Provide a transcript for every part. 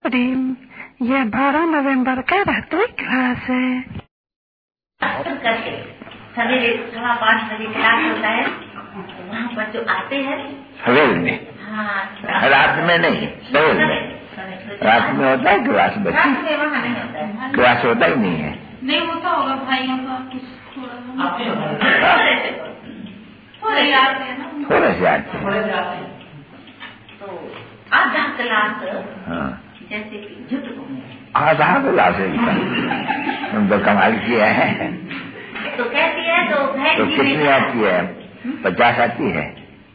यह 12 नवंबर का रात्रि क्लास है। सवेरे 5:15 बजे क्लास होता है, वहाँ पर जो आते हैं सवेरे में। हाँ, रात में नहीं, सवेरे में। रात में होता है क्लास? बच्चे रात में वहाँ नहीं होता है, क्लास होता ही नहीं है। नहीं होता होगा भाइयों का कुछ थोड़े से आते हैं। तो आधा क्लास जैसे कि झूठ आधा क्लास तो कमाल किया है। तो कहती है तो कितनी आती है? 50 आती है।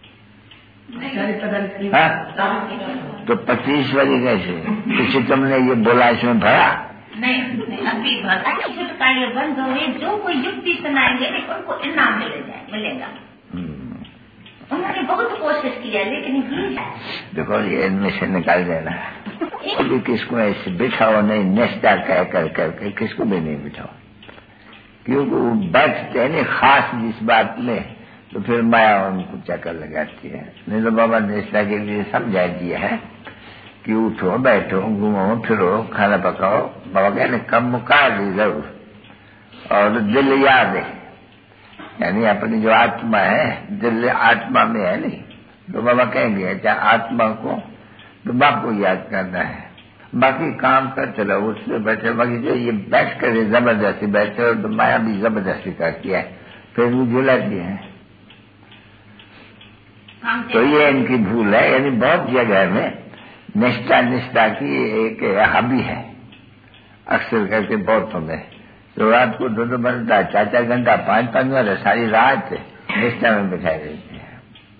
तो 25 वाली कैसे? किसी तुमने ये बोला इसमें भरा? नहीं, अभी भरा का ये बंद हो गई। जो कोई युक्ति सुनाएंगे उनको इनाम मिलेगा। उन्होंने बहुत कोशिश किया लेकिन देखो ये इनमें से निकाल देना। अभी किसको ऐसे बिठाओ नहीं, नेस्टा कह कर किसको भी नहीं बिठाओ, क्योंकि वो बैठते हैं खास जिस बात में, तो फिर माया उनको चक्कर लगाती है। नहीं तो बाबा नेस्टा के लिए समझा दिया है कि उठो बैठो घूमो फिरो खाना पकाओ। बाबा कहने कम मुकार दी जरूर, और दिल याद है, यानी अपनी जो आत्मा है दिल आत्मा में है नहीं। तो बाबा कहेंगे अच्छा आत्मा को तो बाप को याद करना है, बाकी काम कर चलो उसमें बैठे। बाकी जो ये बैठ कर जबरदस्ती बैठे और तो माया भी जबरदस्ती करती है, फिर भी झुलाती है। तो ये इनकी भूल है। यानी बहुत जगह में निष्ठा की एक हबी है, अक्सर करके बहुतों में। तो रात को 2-2 घंटा 4-4 घंटा 5-5 घंटा सारी रात निष्ठा में बिठाई रहती है।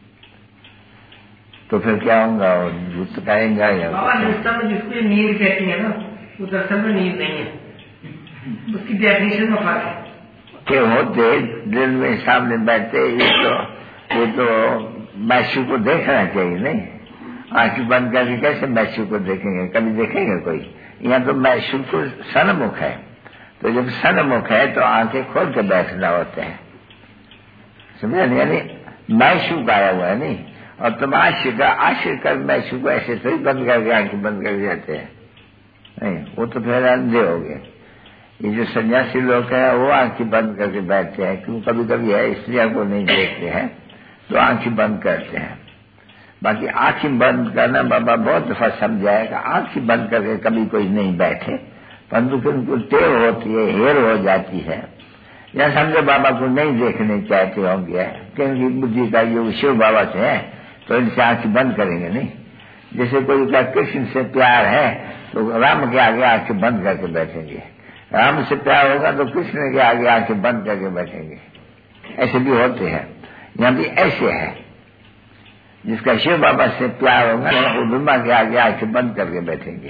तो फिर क्या होगा? भूत कहेंगे निष्ठा में जिसको नींद कहती है ना, वो दरअसल में नींद नहीं है, उसकी डेफिनेशन में फर्क है। के होते दिल में सामने बैठते ये तो मैशू को देखना चाहिए नहीं। आंखें बंद करके कैसे मैशू को देखेंगे? कभी देखेंगे कोई? यहाँ तो मैशू को सन्मुख है, तो जब सन्मुख है तो आंखें खोल के बैठना होते हैं, समझे? यानी मैशू आया हुआ है नहीं, और तुम आश्रय कर मैशू को ऐसे थोड़ी बंद करके आंखें बंद कर जाते हैं, नहीं, वो तो फिर अंधे हो गए। ये जो सन्यासी लोग हैं वो आंखें बंद करके बैठते हैं, क्यों कभी कभी है स्त्रियों को नहीं देखते हैं तो आंखें बंद करते हैं। बाकी आंखें बंद करना बाबा बहुत दफा समझाएगा, आंखें बंद करके कभी कोई नहीं बैठे, परंतु फिर उनको टेव होती है, हेर हो जाती है, या समझो बाबा को नहीं देखने चाहते होंगे क्योंकि बुद्धि का ये शिव बाबा से है तो इनसे आंखें बंद करेंगे नहीं। जैसे कोई का कृष्ण से प्यार है तो राम के आगे आंखें बंद करके बैठेंगे, राम से प्यार होगा तो कृष्ण के आगे आंखें बंद करके बैठेंगे। ऐसे भी होते हैं, यहाँ भी ऐसे है। जिसका शिव बाबा से प्यार होगा वो ब्रह्मा के आगे आंखें बंद करके बैठेंगे,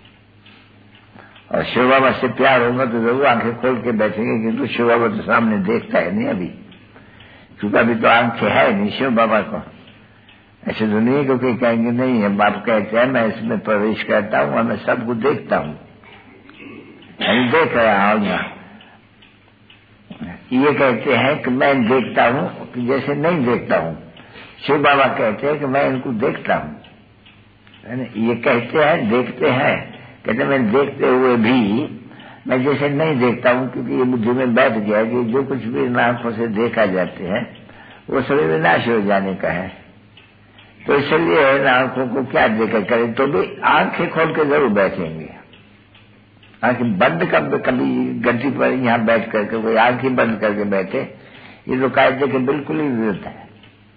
और शिव बाबा से प्यार होगा तो जरूर आंखें खोल के बैठेंगे, क्योंकि शिव बाबा तो सामने देखता है नहीं अभी, क्योंकि अभी तो आंखें है नहीं शिव बाबा को। ऐसे तो नहीं क्योंकि कहेंगे नहीं है, बाप कहते हैं मैं इसमें प्रवेश करता हूँ और मैं सबको देखता हूँ, देख रहा हूँ। ये कहते हैं कि मैं देखता हूँ कि जैसे नहीं देखता हूँ। शिव बाबा कहते हैं कि मैं इनको देखता हूँ। ये कहते हैं देखते हैं, कहते मैं देखते हुए भी मैं जैसे नहीं देखता हूँ, क्योंकि ये बुद्धि में बैठ गया कि जो कुछ भी आंखों से देखा जाते हैं वो सभी विनाश हो जाने का है। तो इसलिए आंखों को क्या देखा करें, तो भी आंखें खोल के जरूर बैठेंगे। आंखें बंद कभी घंटी पर यहाँ बैठ करके कोई आंखें बंद करके बैठे, ये तो कायदे के बिल्कुल ही विरुद्ध है।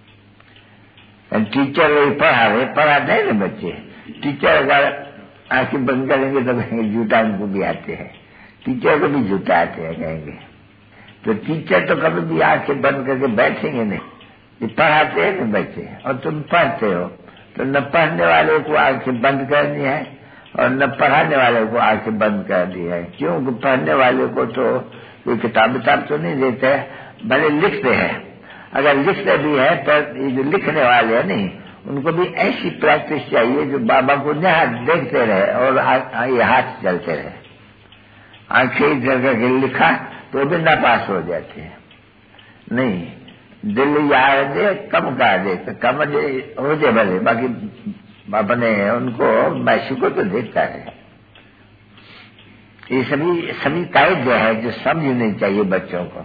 टीचर वही पढ़ाते हैं ना बच्चे, टीचर अगर आंखें बंद करेंगे तो कहेंगे झूठा उनको भी आते हैं, टीचर को भी झूठा आते हैं कहेंगे। तो टीचर तो कभी भी आंखें बंद करके बैठेंगे नहीं, ये पढ़ाते हैं ना बच्चे, और तुम पढ़ते हो तो न पढ़ने वाले को आंखें बंद करनी है और न पढ़ाने वाले को आंखें बंद कर दी है। क्योंकि पढ़ने वाले को तो कोई किताब तो नहीं देते, भले लिखते हैं, अगर लिखते भी है तो ये जो लिखने वाले हैं नहीं, उनको भी ऐसी प्रैक्टिस चाहिए जो बाबा को यहाँ देखते रहे और ये हाथ चलते रहे। आंखें इधर करके लिखा तो भी नापास हो जाते हैं। नहीं, दिल यार दे कम का दे तो कम हो जाए भले, बाकी अपने उनको मैशू को तो देखता है। ये सभी कायदे है जो समझने चाहिए बच्चों को,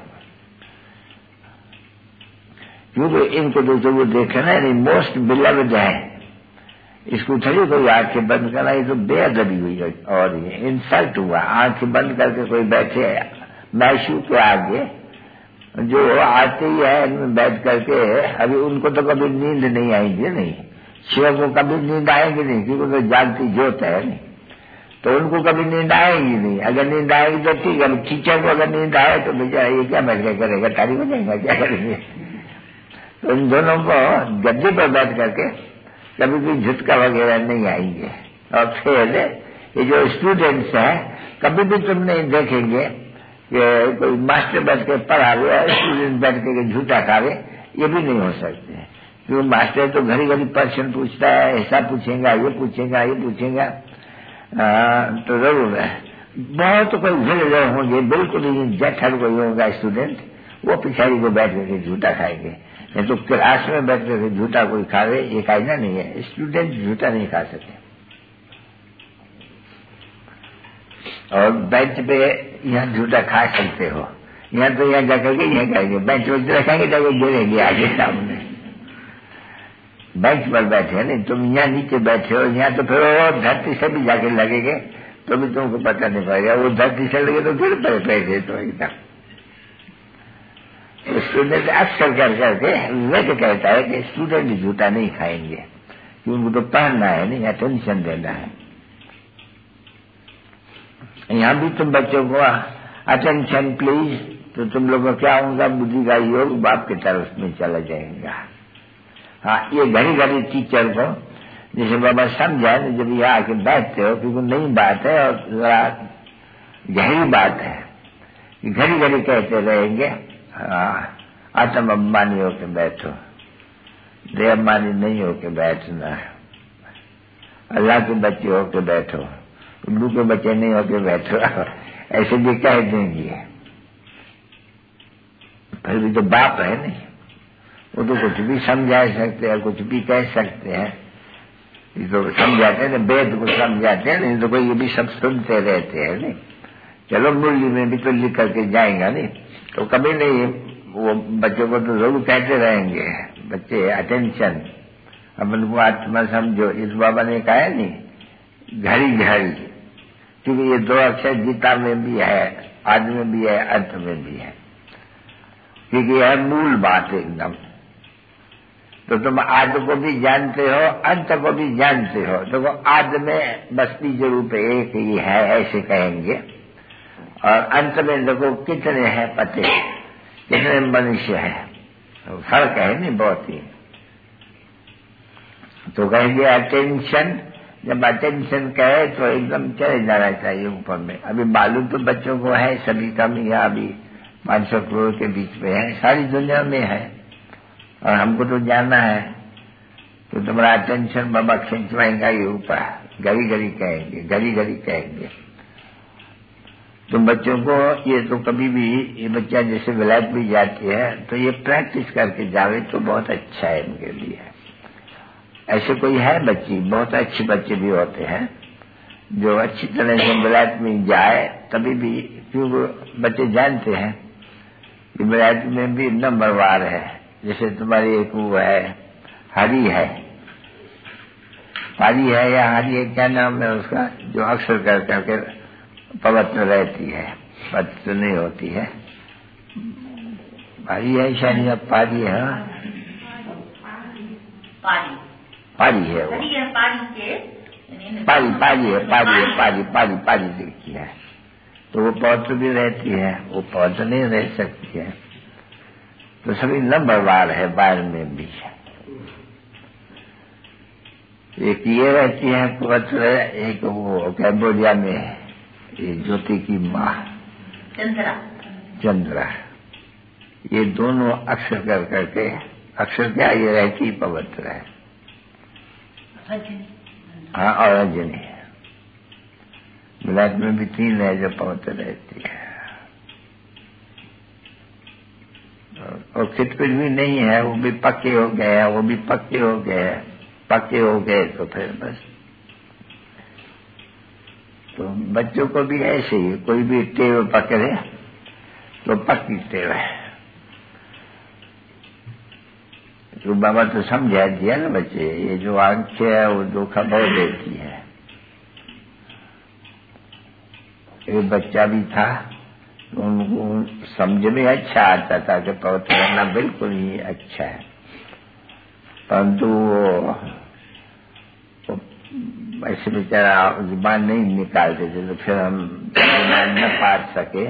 क्योंकि इनको जो वो देखे ना मोस्ट बिलव्ड है, इसको थोड़ी कोई आंखें बंद करना, ये तो बेअदबी हुई और ये इंसल्ट हुआ। आंखें बंद करके कोई बैठे मैशू के आगे, जो आते ही है इनमें बैठ करके, अभी उनको तो कभी नींद नहीं आएगी, नहीं शिव को कभी नींद आएगी नहीं, क्योंकि तो जागती जोत है नहीं, तो उनको कभी नींद आएगी नहीं। अगर नींद आएगी तो ठीक है, टीचर को अगर नींद आए तो बेचारा ये क्या बैठ के करेगा, तारीफ हो जाएगा, क्या करेंगे। तो इन दोनों को गद्दे पर बैठ करके कभी भी झुटका वगैरह नहीं आएंगे। और फिर ये जो स्टूडेंट्स हैं, कभी भी तुम नहीं देखेंगे कि कोई मास्टर बैठ के पढ़ा रहे और स्टूडेंट बैठ के झूठा खा रहे, ये भी नहीं हो सकते। क्योंकि मास्टर तो घड़ी घड़ी प्रश्न पूछता है, ऐसा पूछेगा, ये पूछेगा, ये पूछेगा, तो जरूर है। बहुत कोई भूल होंगे, बिल्कुल ही जठर कोई होगा स्टूडेंट, वो पिछाड़ी को बैठ करके झूठा खाएंगे। नहीं तो क्लास में बैठ करके झूठा कोई खा रहे, ये कायदा नहीं है। स्टूडेंट झूठा नहीं खा सकते। और बेंच पे यहाँ झूठा खा सकते हो, यहाँ तो यहाँ जाकर के यहाँ करेंगे, बेंच पर रखेंगे जाके गिरेंगे आगे सामने। बेंच पर बैठे नहीं, तुम यहाँ नीचे बैठे हो, यहाँ तो फिर वो धरती से भी जाके लगेंगे तो भी तुमको पता नहीं पड़ेगा। वो धरती से लगे तो फिर पैसे तो एकदम। स्टूडेंट अक्सर कर करके वह कहता है कि स्टूडेंट झूठा नहीं खाएंगे, क्योंकि उनको तो पढ़ना है नहीं, अटेंशन देना है। यहाँ भी तुम बच्चों को अटेंशन प्लीज, तो तुम लोगों को क्या होगा, बुद्धि का योग बाप की तरफ में चला जाएगा। हाँ, ये घड़ी घड़ी टीचर को जैसे बाबा समझाए, जब यहाँ आके बैठते हो, क्योंकि नई बात है और जरा गहरी बात है, घड़ी घड़ी कहते रहेंगे आत्म अभिमानी होके बैठो, देह अभिमानी नहीं होके बैठना, अल्लाह के बच्चे होके बैठो, उल्लू के बच्चे नहीं होके बैठो, ऐसे भी कह देंगे। फिर भी तो बाप है नहीं, वो तो कुछ भी समझा सकते हैं, कुछ भी कह सकते हैं। ये तो समझाते हैं, वेद को समझाते हैं, नहीं तो कोई ये भी सब सुनते रहते हैं। नहीं चलो मुरली में भी तो लिख करके जाएगा, नहीं तो कभी नहीं। वो बच्चों को तो जरूर कहते रहेंगे, बच्चे अटेंशन, अपन को आत्मा समझो। इस बाबा ने कहा है नहीं, घड़ी घड़ी, क्योंकि ये दो अक्षर गीता में भी है, आदि में भी है, अंत में भी है, क्योंकि यह मूल बात एकदम। तो तुम आदि को भी जानते हो, अंत को भी जानते हो, तो वो आदि में बस बीज रूप एक ही है ऐसे कहेंगे, और अंत में देखो कितने हैं पते, कितने मनुष्य है, तो फर्क है नहीं बहुत ही। तो कहेंगे अटेंशन, जब अटेंशन कहे तो एकदम चले जाना चाहिए ऊपर में। अभी मालूम तो बच्चों को है सभी कम, यहाँ अभी 500 करोड़ के बीच में है, सारी दुनिया में है, और हमको तो जानना है। तो तुम्हारा अटेंशन बाबा खिंचवाएंगा ये ऊपर, घड़ी घड़ी कहेंगे, घड़ी घड़ी कहेंगे। तुम बच्चों को ये तो कभी भी, ये बच्चा जैसे विलायत भी जाती है तो ये प्रैक्टिस करके जावे तो बहुत अच्छा है इनके लिए। ऐसे कोई है बच्ची, बहुत अच्छे बच्चे भी होते हैं जो अच्छी तरह से विलायत में जाए, तभी भी, क्योंकि बच्चे जानते हैं कि विलायत में भी नंबरवार है। जैसे तुम्हारी एक वो है हरी है, पारी है या हरी है, क्या नाम है उसका, जो अक्सर कर करके पवित्र रहती है, पवित्र नहीं होती है, पारी है शायद, या पारी है, पारी है वो, पारी देखी है, तो वो पवित्र भी रहती है, वो पवित्र नहीं रह सकती है। तो सभी नंबरवार है बाहर में भी। एक ये रहती है पवित्र, एक वो कैम्बोडिया में ये ज्योति की माँ चंद्रा, ये दोनों अक्षर कर करके, अक्षर क्या ये रहती पवित्र है। हाँ, और रजनी विलायत में भी 3 है जो पवित्र रहती है, और खिटपिट भी नहीं है, वो भी पक्के हो गए हैं, वो भी पक्के हो गए हैं। पक्के हो गए तो फिर बस। तो बच्चों को भी ऐसे ही, कोई भी टेव पकड़े तो पक्की टेव है। तो बाबा तो समझा दिया ना बच्चे, ये जो आंखें है वो धोखा बहुत देती है। एक बच्चा भी था, उनको समझ में अच्छा आता था कि पवित्र रहना बिल्कुल ही अच्छा है, परंतु वो ऐसे बेचारा जुबान नहीं निकालते थे, तो फिर हम न पाट सके।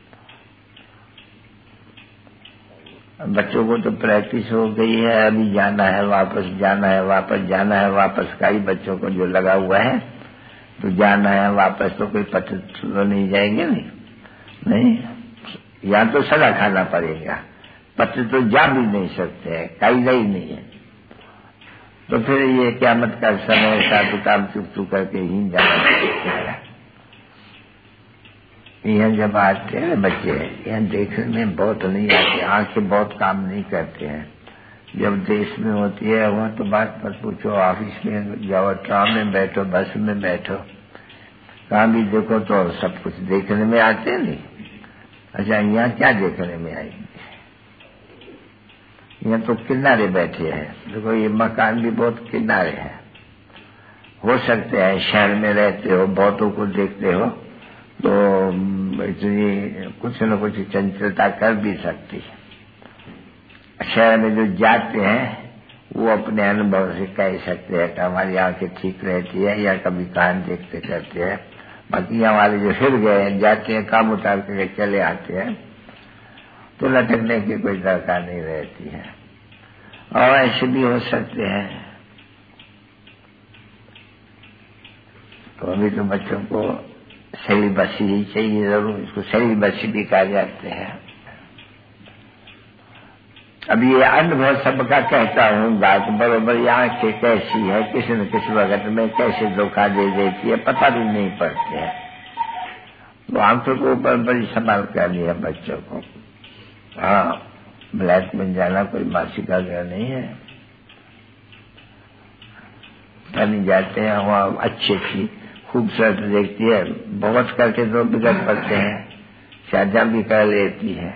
बच्चों को तो प्रैक्टिस हो गई है, अभी जाना है वापस, जाना है वापस, जाना है वापस का ही बच्चों को जो लगा हुआ है। तो जाना है वापस तो कोई पत्र तो नहीं जाएंगे, नहीं, या तो सदा खाना पड़ेगा, पत्र तो जा भी नहीं सकते हैं, कायदा ही नहीं है। तो फिर ये क़यामत का समय साधु काम चुप करके ही जाना पड़ेगा। यहाँ जब आते हैं बच्चे, यहाँ देखने में बहुत नहीं आते, आंखें बहुत काम नहीं करते हैं। जब देश में होती है वहाँ तो बात मत पूछो, ऑफिस में जाओ, ट्राम में बैठो, बस में बैठो, कहाँ भी देखो तो सब कुछ देखने में आते हैं नहीं। अच्छा, यहाँ क्या देखने में आएंगे? यहाँ तो किनारे बैठे हैं, देखो ये मकान भी बहुत किनारे है। हो सकते हैं शहर में रहते हो, बहुतों को देखते हो, तो इतनी कुछ न कुछ चंचलता कर भी सकती है। शहर में जो जाते हैं वो अपने अनुभव से कह सकते हैं कि हमारी आंखें ठीक रहती है या कभी कान देखते करते हैं। बाकी हमारे जो हिल गए जाते हैं, काम उतार के चले आते हैं, तो लटकने की कोई दरकार नहीं रहती है। और ऐसे भी हो सकते हैं। तो अभी तो बच्चों को सही बसी ही चाहिए जरूर, इसको सही बसी भी कहा जाते हैं। अब ये अनुभव सबका कहता हूँ, बात बरोबर यहाँ के कैसी है, किसी न किसी वक्त में कैसे धोखा दे देती है, पता भी नहीं पड़ती है। तो आंखों को ऊपर बड़ी संभाल करनी है बच्चों को। हाँ, ब्लैक में जाना कोई मासी का घर नहीं है। कहीं जाते हैं वहाँ अच्छी अच्छी खूबसूरत देखती है, बहुत करके तो बिगड़ पड़ते हैं, शादी भी कर लेती है।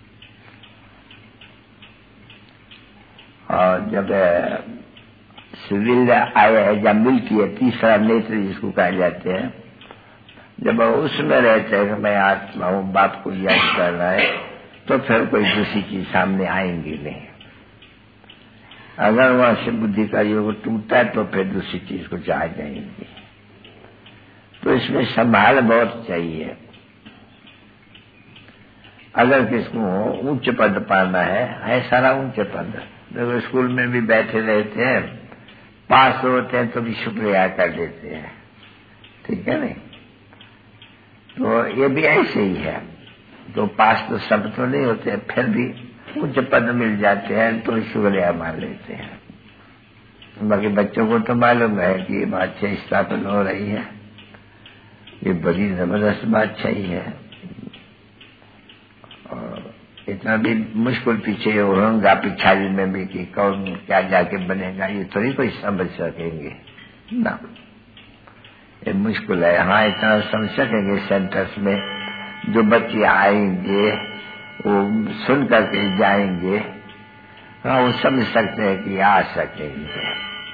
और जब सिविल आया है, जब मिलती है तीसरा नेत्र जिसको कहा जाते हैं, जब उसमें रहते हैं कि मैं आत्मा हूँ, बाप को याद करना है, तो फिर कोई दूसरी चीज सामने आएंगी नहीं। अगर वहां से बुद्धि का योग टूटता है तो फिर दूसरी चीज को चाह जाएंगी। तो इसमें संभाल बहुत चाहिए। अगर किसको उच्च पद पाना है सारा उच्च पद। देखो स्कूल में भी बैठे रहते हैं, पास होते हैं तो भी शुक्रिया कर देते हैं, ठीक है नहीं? तो ये भी ऐसे ही है। तो पास तो सब तो नहीं होते, फिर भी उच्च पद मिल जाते हैं तो शुक्रिया मान लेते हैं। बाकी बच्चों को तो मालूम है कि ये बादशाही स्थापन हो रही है, ये बड़ी जबरदस्त बादशाही है, और इतना भी मुश्किल पीछे होगा पिछाड़ी में भी कि कौन क्या जाके बनेगा, ये थोड़ी कोई समझ सकेंगे ना, ये मुश्किल है। हाँ, इतना समझ सकेंगे सेंटर्स में जो बच्चे आएंगे वो सुन करके जाएंगे, हाँ वो समझ सकते हैं कि आ सकेंगे।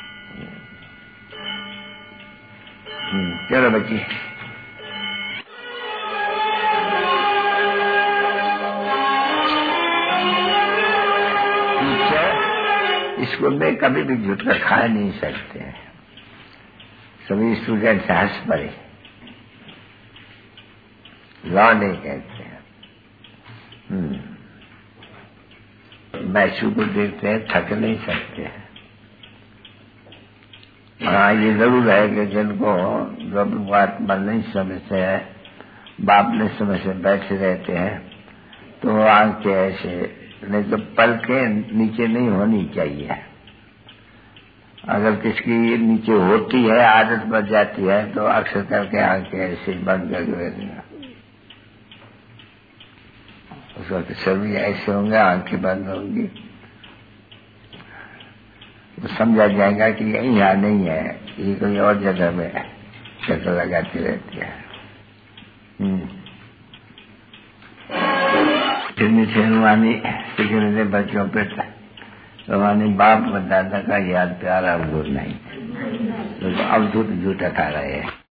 चलो बच्ची, स्कूल में कभी भी झूठ कर खा नहीं सकते हैं, सभी स्टूडेंट हंस पड़े, लॉ नहीं कहते हैं। मैशू को देखते हैं, थक नहीं सकते हैं। हाँ, ये जरूर है कि जिनको जब बात मन नहीं समझते हैं, बाप ने समझ से बैठे रहते हैं, तो आंखें ऐसे नहीं तो पलकें नीचे नहीं होनी चाहिए। अगर किसकी नीचे होती है, आदत बन जाती है, तो अक्सर करके आंखें ऐसे बंद करके उस वक्त सभी ऐसे होंगे, आंखें बंद होंगी। तो समझा जाएगा कि यही यहाँ नहीं है, ये कोई और जगह में चक्कर लगाती रहती है। रुहानी सीख रहे थे बच्चों पे, रुहानी बाप और दादा का याद प्यारा गुरु नहीं, तो अवधूत झूठा खा रहे हैं।